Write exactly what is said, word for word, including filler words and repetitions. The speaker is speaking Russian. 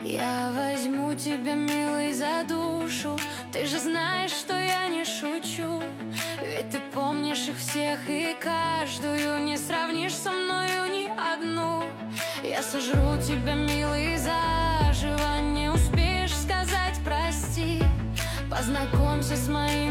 Я возьму тебя, милый, за душу. Ты же знаешь, что я не шучу. Ведь ты помнишь их всех и каждую. Не сравнишь со мною ни одну. Я сожру тебя, милый, заживо. Не успеешь сказать прости. Познакомься с моим